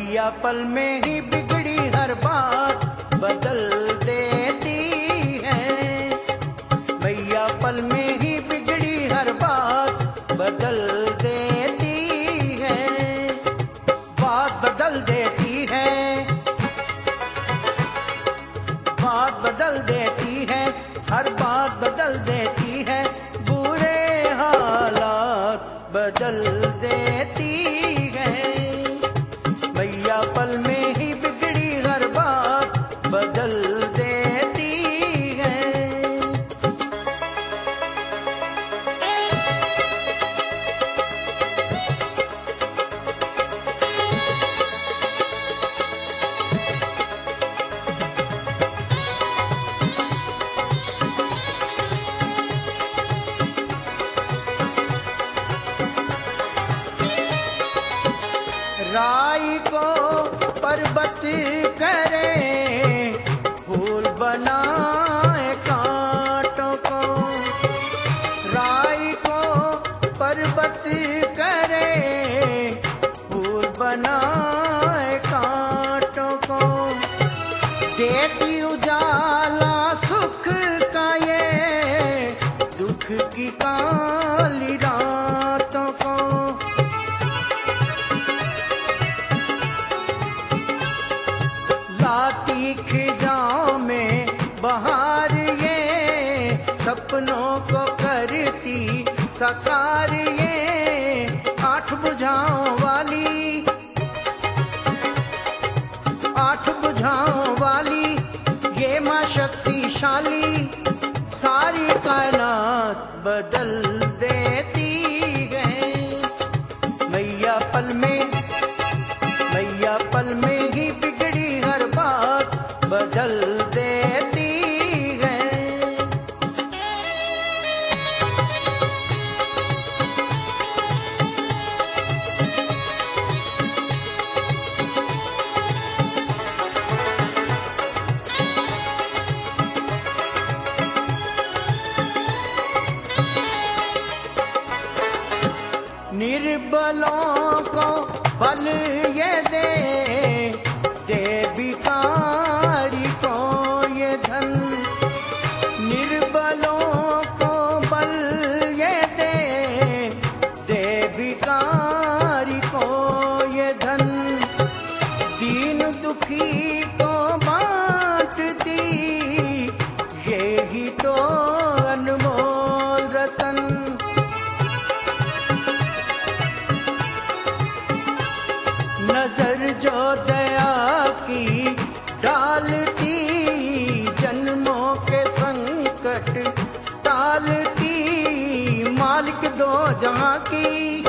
मैया पल में ही बिगड़ी हर बात बदल देती है। मैया पल में ही बिगड़ी हर बात बदल देती है। बात बदल देती है, बात बदल देती है, हर बात बदल देती है। बुरे हालात बदल देती है। मैया पल में ही बिगड़ी हर बात बदल देती है। राई को पर्वत करे, फूल बनाए कांटों को। राई को पर्वत करे, फूल बनाए कांटों को। देती उजाला सुख का ये, दुख की काली रातों को। लाती खिजाओं में बहार ये, सपनों को करती साकार ये। आठ बुझाओं वाली, आठ बुझाओं वाली ये माँ शक्तिशाली। सारी कायनात बदल देती है। मैया पल में, मैया पल में ही बिगड़ी हर बात बदल देती है। निर्बलों को बल ये दे, दे भिखारी को ये धन। निर्बलों को बल ये दे, दे भिखारी को ये धन। दीन दुखी को बांटती, यही तो अनमोल रतन। नजर जो दया की डालती, जन्मों के संकट टालती। मालिक दो जहां की,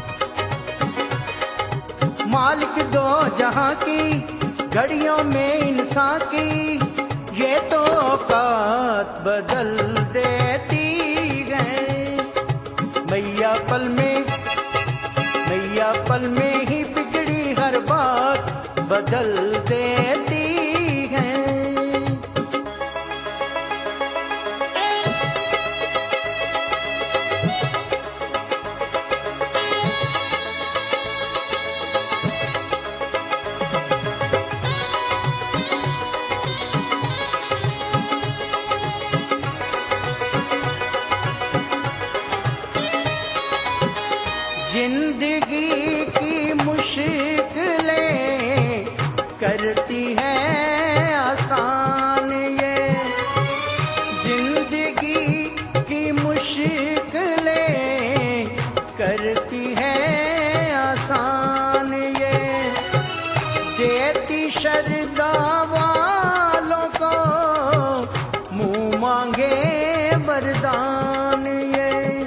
मालिक दो जहां की, घड़ियों में इंसान की। ये तो औकात बदल देती है। मैया पल में, मैया पल में ही बिगड़ी हर बात बदल देती है। जिंदगी की मुश्किलें करती है आसान ये। जिंदगी की मुश्किलें करती है आसान ये। देती शरदा वालों को मुंह मांगे वरदान ये।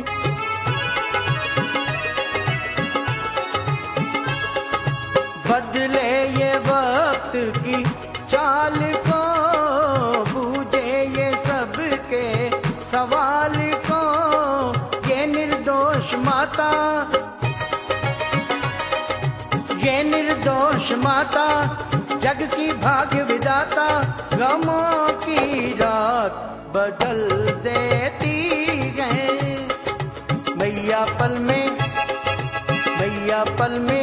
बदले ये वक्त की चाल को, बूझे ये सबके सवाल को। ये निर्दोष माता, ये निर्दोष माता, जग की भाग्य विधाता। गमों की रात बदल देती है। मैया पल में, मैया पल में